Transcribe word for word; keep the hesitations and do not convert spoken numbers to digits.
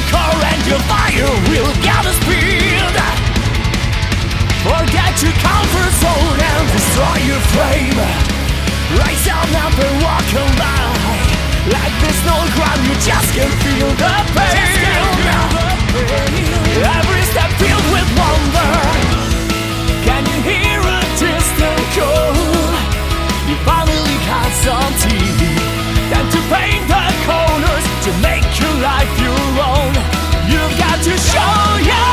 core and your fire will gather speed. Forget your comfort zone and destroy your flame. Rise up now and walk on by. Like there's no ground, you just can feel the pain. Every step filled with wonder. Can you hear a distant call? You finally got some T V. Time to paint the corners to make your life your own. You've got to show your